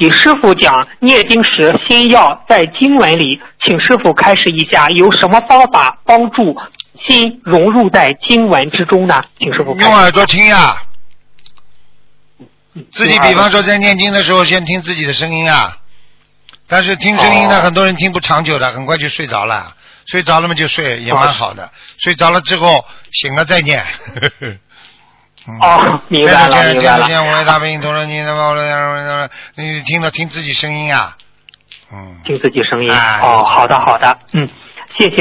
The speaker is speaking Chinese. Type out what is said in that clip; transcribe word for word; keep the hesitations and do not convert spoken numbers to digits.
题，师傅讲念经时先要在经文里，请师傅开示一下，有什么方法帮助心融入在经文之中呢？请师傅开示。 用耳朵听呀，自己比方说在念经的时候，先听自己的声音啊。但是听声音呢， 哦、 很多人听不长久的，很快就睡着了。睡着了嘛就睡，也蛮好的。哦、睡着了之后醒了再念。呵呵嗯、哦，明白了，明白了。 我为大悲同仁经，你听到听自己声音啊。嗯。 听自己声音。 哎、 哦，好的，好的，嗯，谢谢。